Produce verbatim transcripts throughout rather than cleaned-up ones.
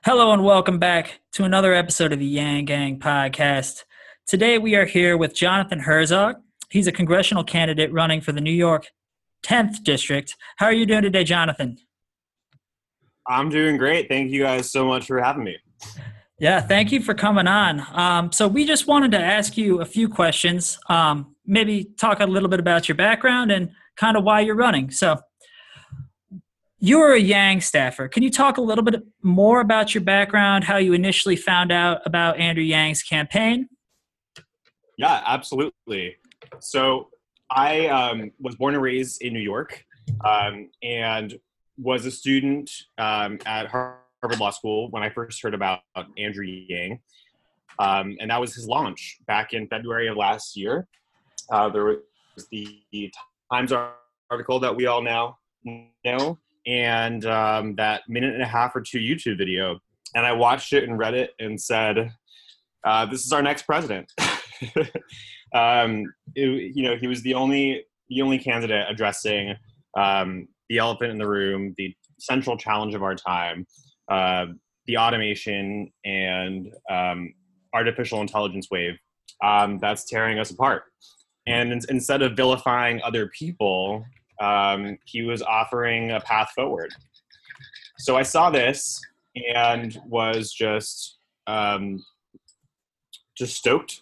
Hello and welcome back to another episode of the Yang Gang podcast. Today we are here with Jonathan Herzog. He's a congressional candidate running for the New York tenth District. How are you doing today, Jonathan? I'm doing great. Thank you guys so much for having me. Yeah, thank you for coming on. Um, so we just wanted to ask you a few questions, um, maybe talk a little bit about your background and kind of why you're running. So you're a Yang staffer. Can you talk a little bit more about your background, how you initially found out about Andrew Yang's campaign? Yeah, absolutely. So I um, was born and raised in New York um, and was a student um, at Harvard Law School when I first heard about Andrew Yang. Um, and that was his launch back in February of last year. Uh, there was the Times article that we all now know, and um, that minute and a half or two YouTube video. And I watched it and read it and said, uh, this is our next president. um, it, you know, he was the only, the only candidate addressing um, the elephant in the room, the central challenge of our time, uh, the automation and um, artificial intelligence wave um, that's tearing us apart. And in, instead of vilifying other people, Um, he was offering a path forward. So I saw this and was just um, just stoked.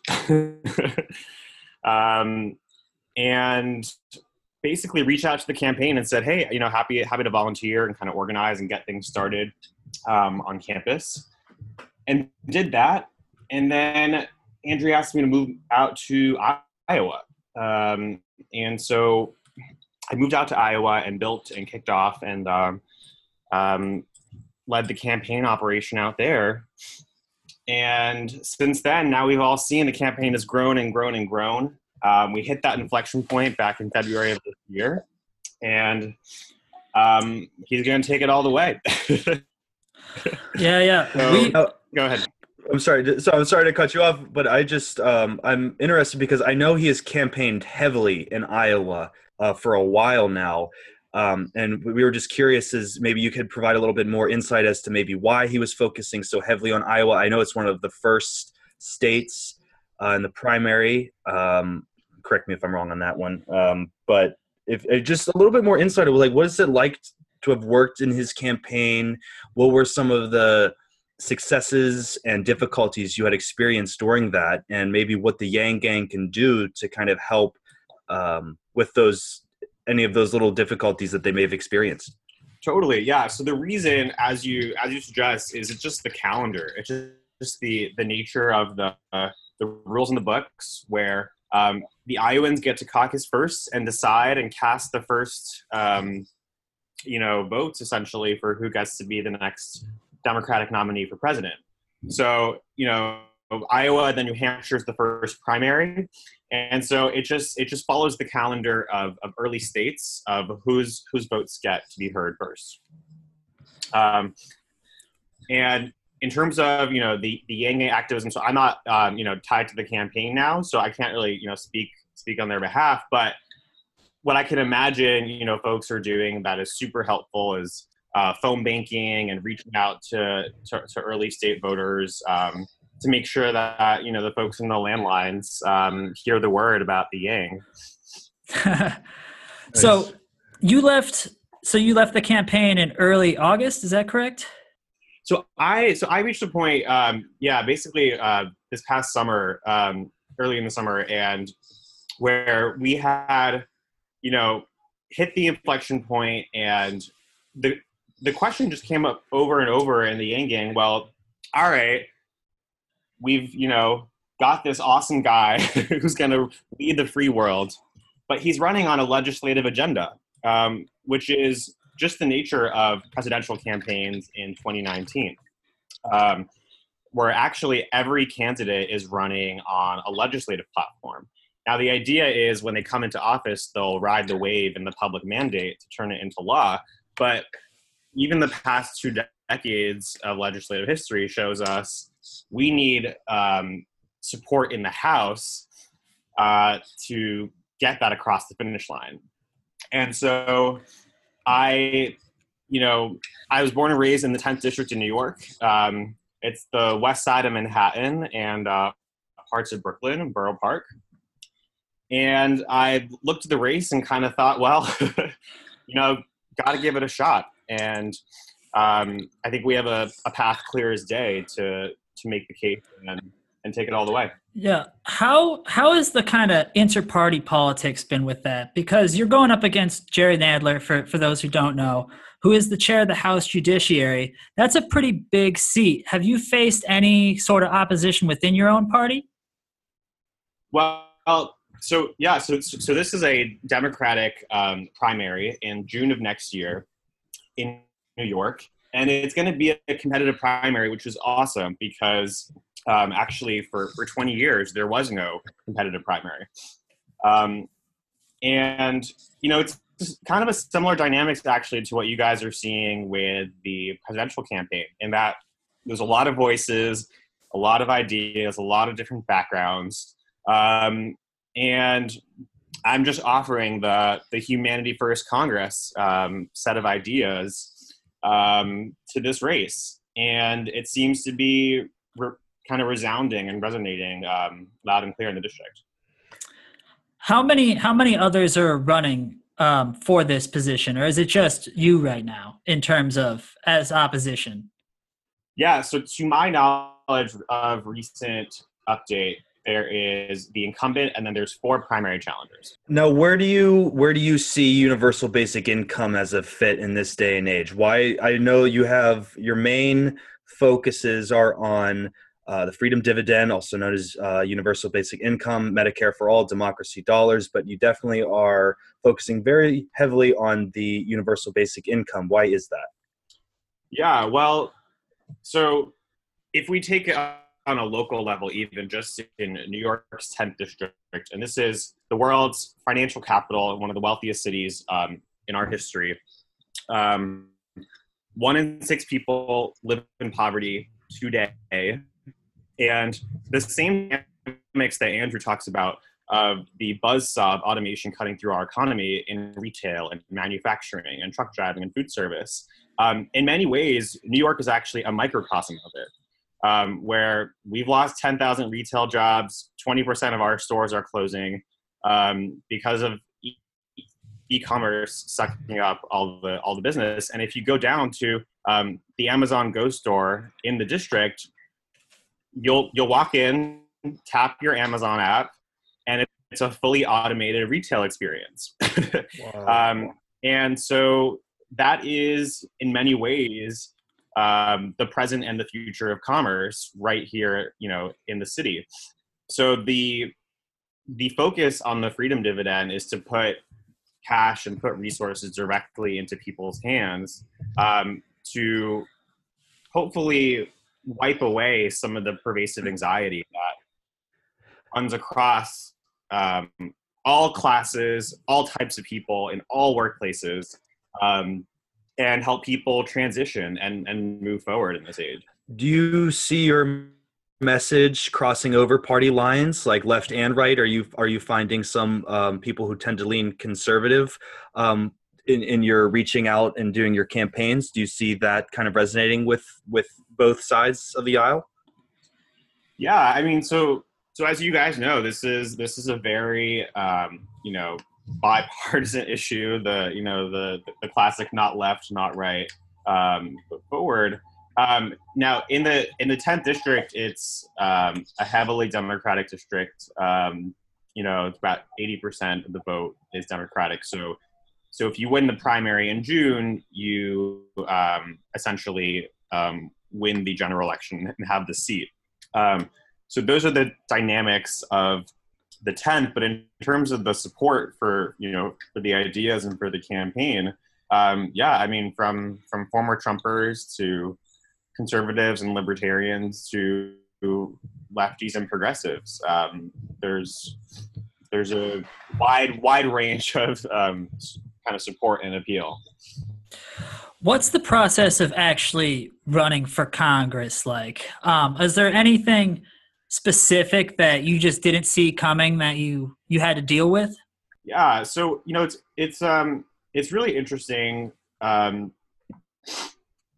um, and basically reached out to the campaign and said, hey, you know, happy happy to volunteer and kind of organize and get things started um, on campus. And did that. And then Andrew asked me to move out to Iowa. Um, and so I moved out to Iowa and built and kicked off and um, um, led the campaign operation out there. And since then, now we've all seen the campaign has grown and grown and grown. Um, we hit that inflection point back in February of this year. And um, he's going to take it all the way. yeah, yeah. So, we, go ahead. I'm sorry. So I'm sorry to cut you off, but I just um, I'm interested because I know he has campaigned heavily in Iowa uh, for a while now, um, and we were just curious as maybe you could provide a little bit more insight as to maybe why he was focusing so heavily on Iowa. I know it's one of the first states uh, in the primary. Um, correct me if I'm wrong on that one, um, but if, if just a little bit more insight of like what is it like to have worked in his campaign? What were some of the successes and difficulties you had experienced during that, and maybe what the Yang Gang can do to kind of help um, with those, any of those little difficulties that they may have experienced? Totally, yeah. So the reason, as you as you suggest, is it's just the calendar. It's just, just the the nature of the uh, the rules in the books, where um, the Iowans get to caucus first and decide and cast the first, um, you know, votes essentially for who gets to be the next Democratic nominee for president. So, you know, Iowa, then New Hampshire is the first primary. And so it just it just follows the calendar of, of early states of whose whose votes get to be heard first. Um, and in terms of, you know, the, the Yang Gang activism, so I'm not, um, you know, tied to the campaign now, so I can't really, you know, speak speak on their behalf. But what I can imagine, you know, folks are doing that is super helpful is Uh, phone banking and reaching out to, to, to early state voters um, to make sure that, you know, the folks in the landlines um, hear the word about the Yang. So nice. you left. So you left the campaign in early August. Is that correct? So I so I reached a point. Um, yeah, basically uh, this past summer, um, early in the summer, and where we had, you know, hit the inflection point, and the the question just came up over and over in the Yang Gang. Well, all right, we've, you know, got this awesome guy who's going to lead the free world, but he's running on a legislative agenda, um, which is just the nature of presidential campaigns in twenty nineteen, um, where actually every candidate is running on a legislative platform. Now, the idea is when they come into office, they'll ride the wave and the public mandate to turn it into law, but even the past two decades of legislative history shows us we need um, support in the House uh, to get that across the finish line. And so I you know, I was born and raised in the tenth District in New York. Um, it's the west side of Manhattan and uh, parts of Brooklyn and Borough Park. And I looked at the race and kind of thought, well, you know, got to give it a shot. And um, I think we have a, a path clear as day to to make the case and, and take it all the way. Yeah. How how has the kind of inter-party politics been with that? Because you're going up against Jerry Nadler, for, for those who don't know, who is the chair of the House Judiciary. That's a pretty big seat. Have you faced any sort of opposition within your own party? Well, so yeah, so so this is a Democratic um, primary in June of next year in New York, and it's going to be a competitive primary, which is awesome because um, actually for, for twenty years there was no competitive primary, um, and you know it's kind of a similar dynamics actually to what you guys are seeing with the presidential campaign, in that there's a lot of voices, a lot of ideas, a lot of different backgrounds. Um, and I'm just offering the, the Humanity First Congress um, set of ideas um, to this race. And it seems to be re- kind of resounding and resonating um, loud and clear in the district. How many how many others are running um, for this position, or is it just you right now in terms of as opposition? Yeah, so to my knowledge of recent update, there is the incumbent, and then there's four primary challengers. Now, where do you where do you see universal basic income as a fit in this day and age? Why I know you have your main focuses are on uh, the Freedom Dividend, also known as uh, universal basic income, Medicare for all, democracy dollars, but you definitely are focusing very heavily on the universal basic income. Why is that? Yeah, well, so if we take it on a local level, even just in New York's tenth District, and this is the world's financial capital, one of the wealthiest cities um, in our history. Um, one in six people live in poverty today. And the same dynamics that Andrew talks about of the buzzsaw of automation cutting through our economy in retail and manufacturing and truck driving and food service. Um, in many ways, New York is actually a microcosm of it. Um, where we've lost ten thousand retail jobs, twenty percent of our stores are closing um, because of e- e-commerce sucking up all the all the business. And if you go down to um, the Amazon Go store in the district, you'll you'll walk in, tap your Amazon app, and it's a fully automated retail experience. Wow. um, and so that is, in many ways, um, the present and the future of commerce right here, you know, in the city. So the the focus on the Freedom Dividend is to put cash and put resources directly into people's hands um, to hopefully wipe away some of the pervasive anxiety that runs across um, all classes, all types of people in all workplaces. Um, and help people transition and, and move forward in this age. Do you see your message crossing over party lines, like left and right? Are you are you finding some um, people who tend to lean conservative um, in, in your reaching out and doing your campaigns? Do you see that kind of resonating with with both sides of the aisle? Yeah, I mean, so so as you guys know, this is this is a very um, you know. bipartisan issue, the you know the the classic not left not right um but forward. Um now in the in the tenth district, it's um a heavily Democratic district. Um you know it's about eighty percent of the vote is Democratic, so so if you win the primary in June, you um essentially um win the general election and have the seat. Um so those are the dynamics of the tenth, but in terms of the support for, you know, for the ideas and for the campaign, um, yeah, I mean, from from former Trumpers to conservatives and libertarians to lefties and progressives, um, there's there's a wide wide range of um, kind of support and appeal. What's the process of actually running for Congress like? Um, is there anything specific that you just didn't see coming that you you had to deal with? Yeah, so you know it's it's um it's really interesting. Um,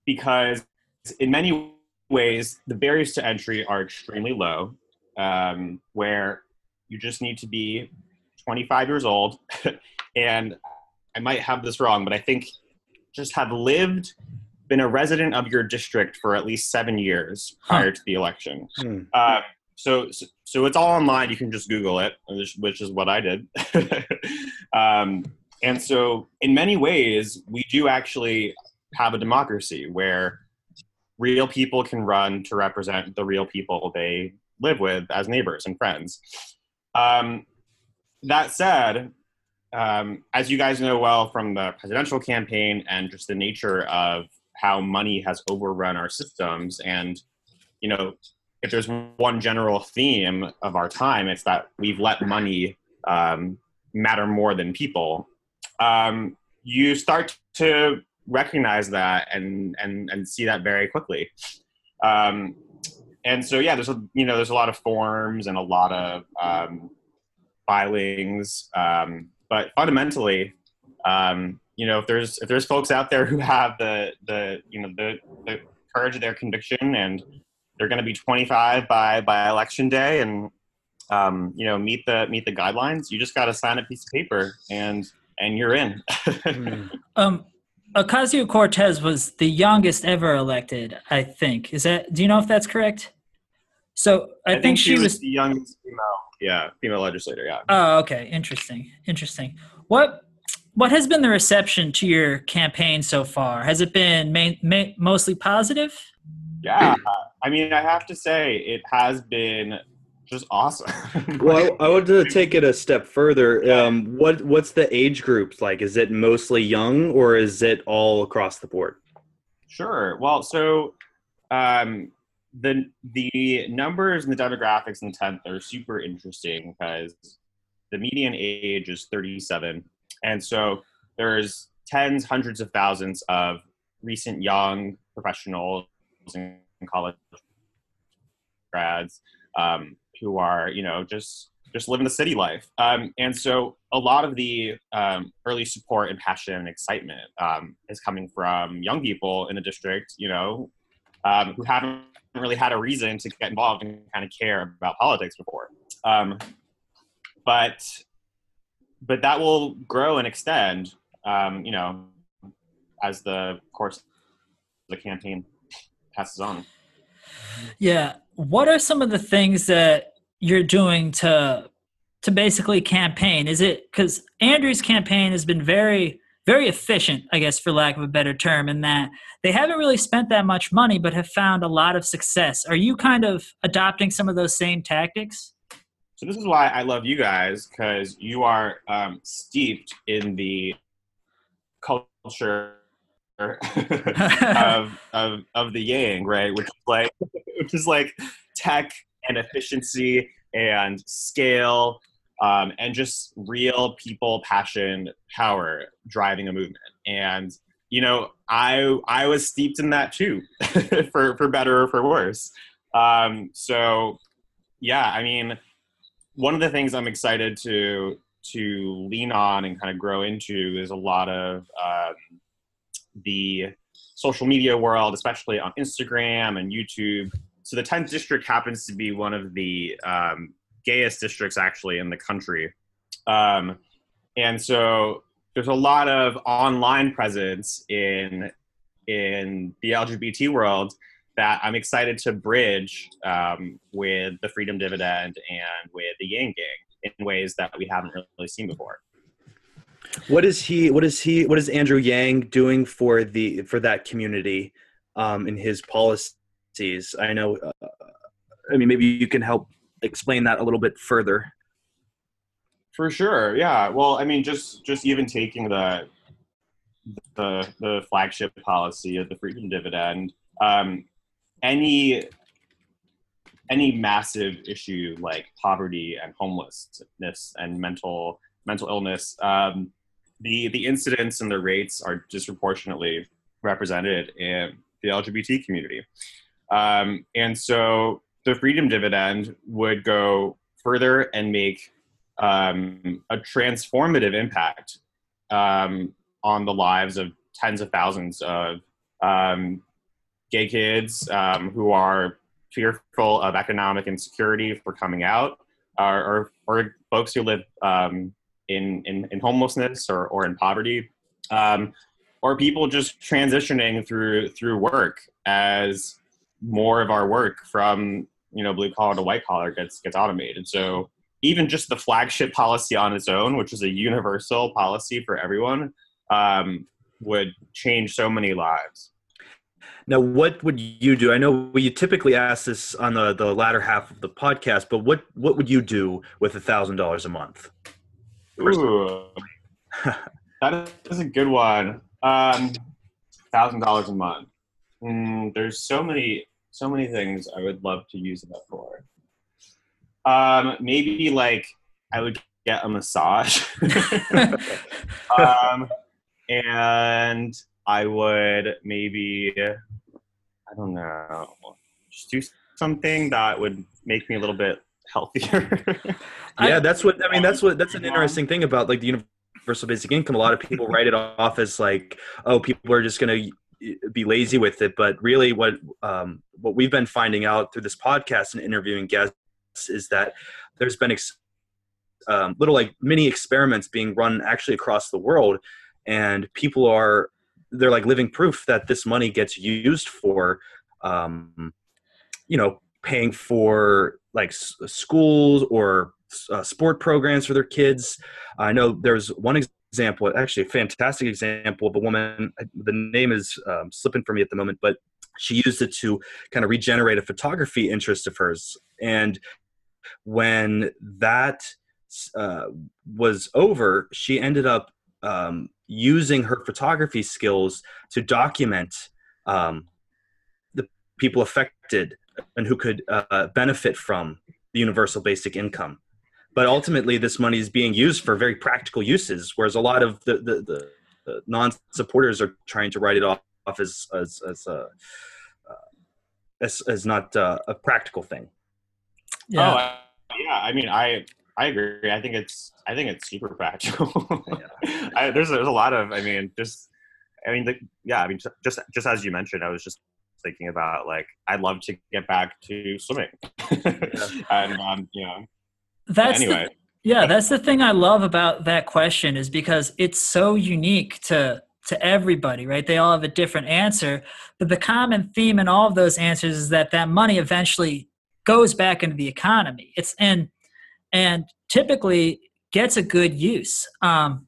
because in many ways, the barriers to entry are extremely low, um, where you just need to be twenty-five years old. And I might have this wrong, but I think just have lived, been a resident of your district for at least seven years prior Huh. to the election. Hmm. Uh, so, so, so it's all online. You can just Google it, which, which is what I did. um, and so in many ways, we do actually have a democracy where real people can run to represent the real people they live with as neighbors and friends. Um, that said, um, as you guys know well from the presidential campaign and just the nature of how money has overrun our systems, and, you know, if there's one general theme of our time, it's that we've let money um, matter more than people. Um, you start to recognize that and and and see that very quickly. Um, and so yeah, there's a you know there's a lot of forms and a lot of um, filings, um, but fundamentally, um, you know, if there's if there's folks out there who have the the you know the, the courage of their conviction, and they're going to be twenty-five by by election day, and um, you know meet the meet the guidelines, you just got to sign a piece of paper and and you're in. Hmm. Um, Ocasio-Cortez was the youngest ever elected, I think. Is that? Do you know if that's correct? So I, I think, think she was. the youngest female, yeah, female legislator, yeah. Oh, okay. Interesting. Interesting. What What has been the reception to your campaign so far? Has it been main, main, mostly positive? Yeah, I mean, I have to say, it has been just awesome. Well, I, I want to take it a step further. Yeah. Um, what what's the age groups like? Is it mostly young, or is it all across the board? Sure. Well, so um, the the numbers and the demographics in the tenth are super interesting because the median age is thirty-seven, and so there's tens, hundreds of thousands of recent young professionals and college grads um, who are, you know, just just living the city life. Um, and so a lot of the um, early support and passion and excitement um, is coming from young people in the district, you know, um, who haven't really had a reason to get involved and kind of care about politics before. Um, but but that will grow and extend, um, you know, as the course of the campaign passes on. Yeah. What are some of the things that you're doing to to basically campaign? Is it because Andrew's campaign has been very, very efficient, I guess, for lack of a better term, in that they haven't really spent that much money, but have found a lot of success. Are you kind of adopting some of those same tactics? So this is why I love you guys, because you are um, steeped in the culture of, of of the Yang, right? Which is like which is like tech and efficiency and scale, um, and just real people, passion, power driving a movement. And you know, I I was steeped in that too, for for better or for worse. Um, so yeah, I mean, one of the things I'm excited to to lean on and kind of grow into is a lot of um, the social media world, especially on Instagram and YouTube. So the tenth district happens to be one of the um, gayest districts actually in the country. Um, and so there's a lot of online presence in in the L G B T world that I'm excited to bridge um, with the Freedom Dividend and with the Yang Gang in ways that we haven't really seen before. What is he? What is he? What is Andrew Yang doing for the for that community um, in his policies? I know. Uh, I mean, maybe you can help explain that a little bit further. For sure, yeah. Well, I mean, just just even taking the the the flagship policy of the Freedom Dividend, um, any any massive issue like poverty and homelessness and mental mental illness, um, the the incidence and the rates are disproportionately represented in the L G B T community, um, and so the Freedom Dividend would go further and make um, a transformative impact um, on the lives of tens of thousands of um, gay kids um, who are fearful of economic insecurity for coming out, or, or, or folks who live um, in, in, in homelessness or, or in poverty, um, or people just transitioning through through work as more of our work from, you know, blue collar to white collar gets gets automated. So even just the flagship policy on its own, which is a universal policy for everyone, um, would change so many lives. Now, what would you do? I know we typically ask this on the, the latter half of the podcast, but what, what would you do with a thousand dollars a month? Ooh, that is a good one. Um, thousand dollars a month. Mm, there's so many, so many things I would love to use that for. Um, maybe like I would get a massage, um, and I would maybe, I don't know, just do something that would make me a little bit healthier. Yeah, that's what, I mean, that's what, that's an interesting thing about like the universal basic income. A lot of people write it off as like, oh, people are just going to be lazy with it. But really what, um, what we've been finding out through this podcast and interviewing guests is that there's been ex- um, little like mini experiments being run actually across the world. And people are, they're like living proof that this money gets used for, um, you know, paying for like s- schools or uh, sport programs for their kids. I know there's one example, actually a fantastic example of a woman, the name is um, slipping from me at the moment, but she used it to kind of regenerate a photography interest of hers. And when that uh, was over, she ended up um, using her photography skills to document um, the people affected and who could uh, benefit from the universal basic income. But ultimately, this money is being used for very practical uses, whereas a lot of the, the, the, the non-supporters are trying to write it off as as as, uh, uh, as, as not uh, a practical thing. Yeah. Oh, uh, yeah. I mean, I I agree. I think it's I think it's super practical. Yeah. I, there's there's a lot of I mean just I mean the, yeah I mean just just as you mentioned, I was just thinking about like I'd love to get back to swimming. Yeah. And um, you know. That's anyway. The, yeah, that's the thing I love about that question is because it's so unique to to everybody, right? They all have a different answer, but the common theme in all of those answers is that that money eventually goes back into the economy. It's and and typically gets a good use. Um,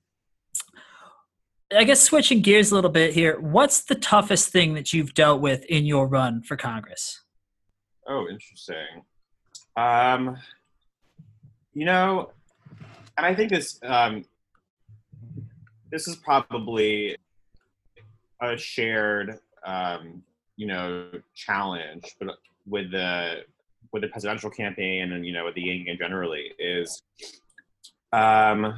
I guess switching gears a little bit here, what's the toughest thing that you've dealt with in your run for Congress? Oh, interesting. Um, you know, and I think this um, this is probably a shared, um, you know, challenge, but with the with the presidential campaign and you know with the Yang generally is um,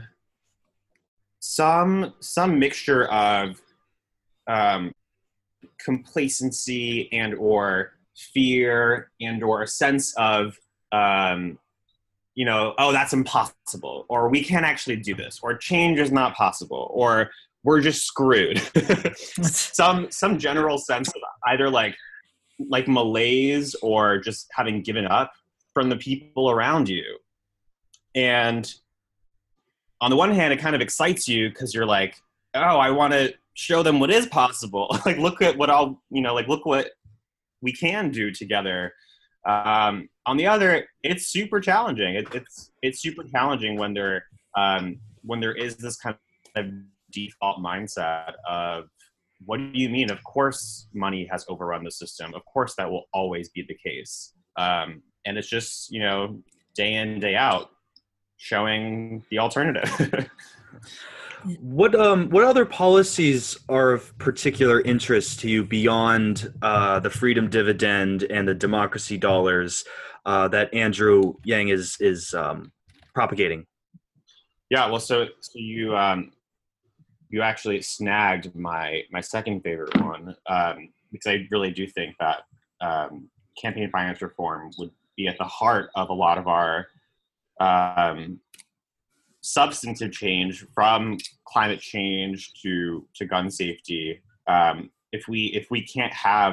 some some mixture of um, complacency and or fear and or a sense of um, you know, oh, that's impossible, or we can't actually do this, or change is not possible, or we're just screwed. some some general sense of either like like malaise or just having given up from the people around you. And on the one hand, it kind of excites you because you're like, oh, I want to show them what is possible. Like, look at what I'll, you know, like, look what we can do together. Um, on the other, it's super challenging. It, it's it's super challenging when there um, when there is this kind of default mindset of what do you mean? Of course, money has overrun the system. Of course, that will always be the case. Um, and it's just you know day in day out showing the alternative. What um what other policies are of particular interest to you beyond uh, the freedom dividend and the democracy dollars uh, that Andrew Yang is is um, propagating? Yeah, well, so so you um, you actually snagged my my second favorite one um, because I really do think that um, campaign finance reform would be at the heart of a lot of our um, substantive change, from climate change to to gun safety. Um, if we if we can't have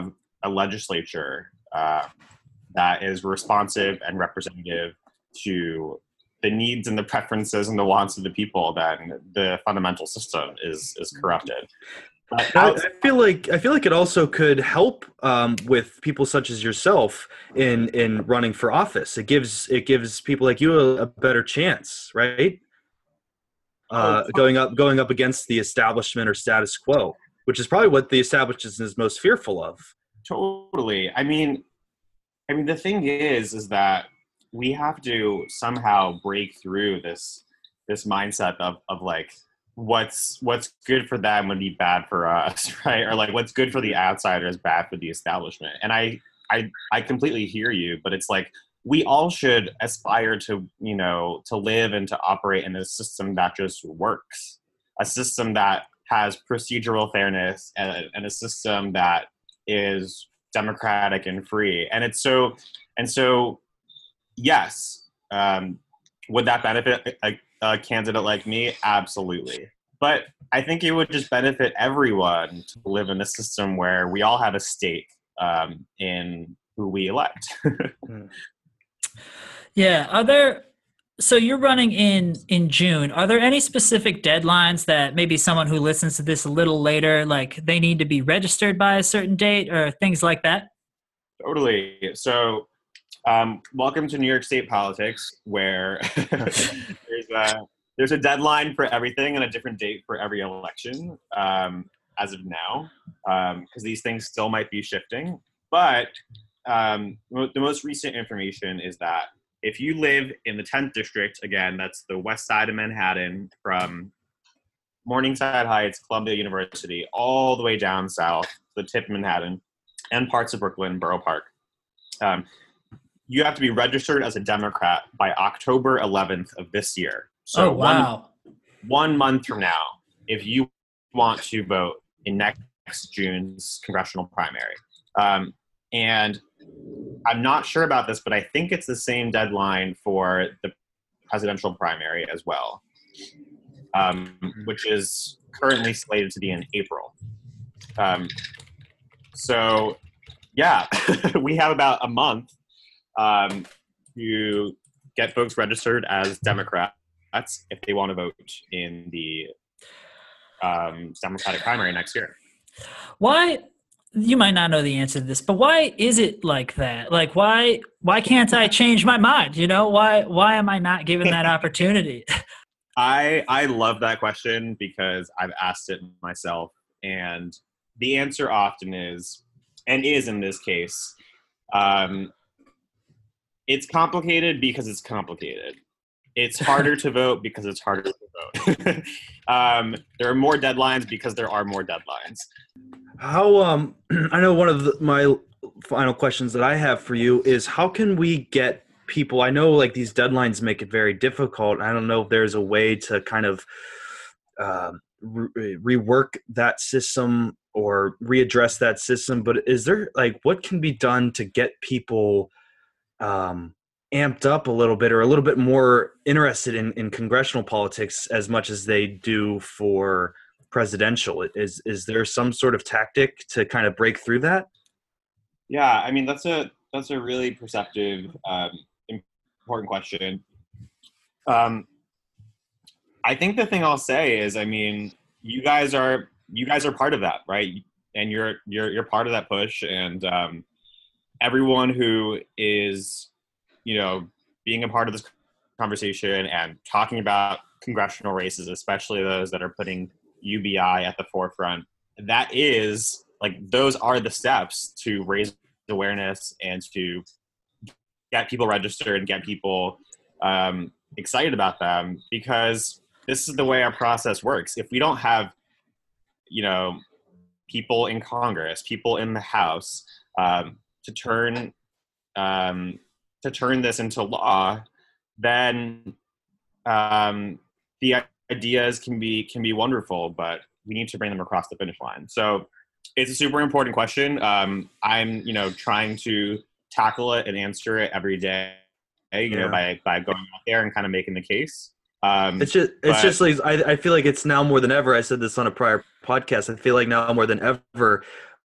a legislature uh, that is responsive and representative to the needs and the preferences and the wants of the people, then the fundamental system is is corrupted. But I, outside- I feel like I feel like it also could help um, with people such as yourself in in running for office. It gives it gives people like you a, a better chance, right? Uh, Oh, going up going up against the establishment or status quo, which is probably what the establishment is most fearful of. Totally. I mean, I mean, the thing is, is that we have to somehow break through this this mindset of of like what's what's good for them would be bad for us, right? Or like what's good for the outsider is bad for the establishment. And I I I completely hear you, but it's like we all should aspire to, you know, to live and to operate in a system that just works, a system that has procedural fairness, and, and a system that is democratic and free. And it's so, and so, yes, um, would that benefit a, a candidate like me? Absolutely. But I think it would just benefit everyone to live in a system where we all have a stake um, in who we elect. Yeah. Are there, so you're running in in June. Are there any specific deadlines that maybe someone who listens to this a little later, like they need to be registered by a certain date or things like that? Totally. So, um, welcome to New York State politics, where there's a there's a deadline for everything and a different date for every election, um, as of now, because um, these things still might be shifting. But um, the most recent information is that if you live in the tenth district, again, that's the west side of Manhattan, from Morningside Heights, Columbia University, all the way down south, the tip of Manhattan, and parts of Brooklyn, Borough Park, um, you have to be registered as a Democrat by October eleventh of this year. So Oh, wow. one, one month from now, if you want to vote in next June's congressional primary. Um, and I'm not sure about this, but I think it's the same deadline for the presidential primary as well, um, which is currently slated to be in April. Um, so, yeah, we have about a month um, to get folks registered as Democrats if they want to vote in the um, Democratic primary next year. Why, you might not know the answer to this, but why is it like that? Like, why why can't I change my mind? You know, why why am I not given that opportunity? I I love that question because I've asked it myself, and the answer often is, and is in this case, um, it's complicated because it's complicated. It's harder to vote because it's harder to vote. um, there are more deadlines because there are more deadlines. How um I know one of the, my final questions that I have for you is how can we get people, I know like these deadlines make it very difficult. I don't know if there's a way to kind of uh, re- rework that system or readdress that system, but is there like what can be done to get people um amped up a little bit or a little bit more interested in, in congressional politics as much as they do for presidential? Is is there some sort of tactic to kind of break through that? Yeah, I mean that's a that's a really perceptive, um, important question. Um, I think the thing I'll say is, I mean, you guys are you guys are part of that, right? And you're you're you're part of that push, and um, everyone who is, you know, being a part of this conversation and talking about congressional races, especially those that are putting U B I at the forefront, that is like those are the steps to raise awareness and to get people registered and get people um, excited about them, because this is the way our process works. If we don't have, you know, people in Congress, people in the House um, to turn um, to turn this into law, then um, the ideas can be can be wonderful, but we need to bring them across the finish line. So it's a super important question. Um, I'm, you know, trying to tackle it and answer it every day, you yeah. know, by, by going out there and kind of making the case. Um, it's just, it's but, just like, I, I feel like it's now more than ever. I said this on a prior podcast. I feel like now more than ever,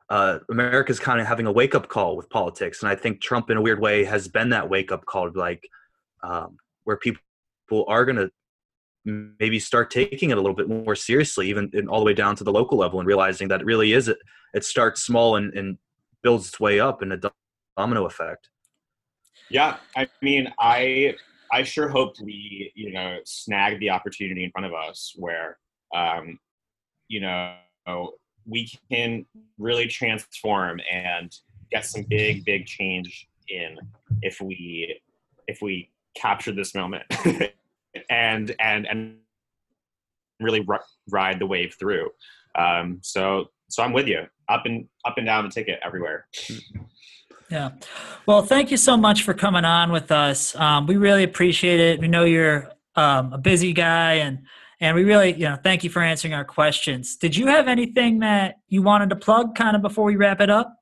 uh, America's kind of having a wake up call with politics, and I think Trump, in a weird way, has been that wake up call, like um, where people are going to maybe start taking it a little bit more seriously, even in, all the way down to the local level, and realizing that it really is it. It starts small and, and builds its way up in a domino effect. Yeah, I mean, I I sure hope we, you know, snag the opportunity in front of us where, um, you know, we can really transform and get some big, big change in if we if we capture this moment and and and really r- ride the wave through. Um, so so I'm with you, up and up and down the ticket everywhere. Yeah. Well, thank you so much for coming on with us. Um, we really appreciate it. We know you're um, a busy guy, and and we really, you know, thank you for answering our questions. Did you have anything that you wanted to plug kind of before we wrap it up?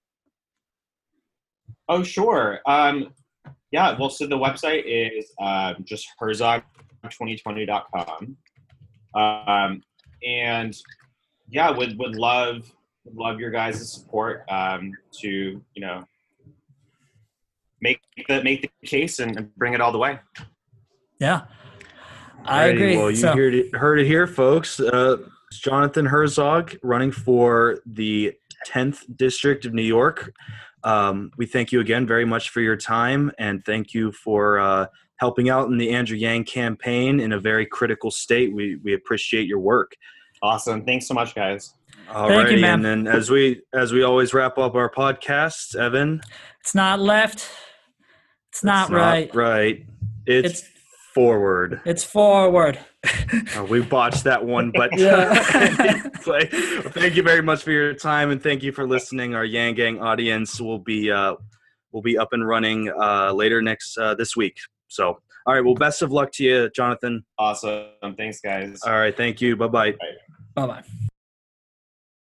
Oh, sure. Um, yeah, well, so the website is uh, just herzog twenty twenty dot com. Um, and yeah, would would love would love your guys' support um, to, you know, make the make the case and, and bring it all the way. Yeah, I Alrighty, agree. well, you So, heard it, heard it here, folks. Uh, it's Jonathan Herzog running for the tenth District of New York. Um, we thank you again very much for your time, and thank you for uh, helping out in the Andrew Yang campaign in a very critical state. We we appreciate your work. Awesome. Thanks so much, guys. Thank you, Alrighty, ma'am. and then as we as we always wrap up our podcast, Evan, it's not left. It's not it's right. Not right. It's, It's forward. it's forward. Oh, we botched that one, but Yeah. Well, thank you very much for your time, and thank you for listening. Our Yang Gang audience will be uh, will be up and running uh, later next uh, this week. So, all right. Well, best of luck to you, Jonathan. Awesome. Thanks, guys. All right. Thank you. Bye bye. Bye bye.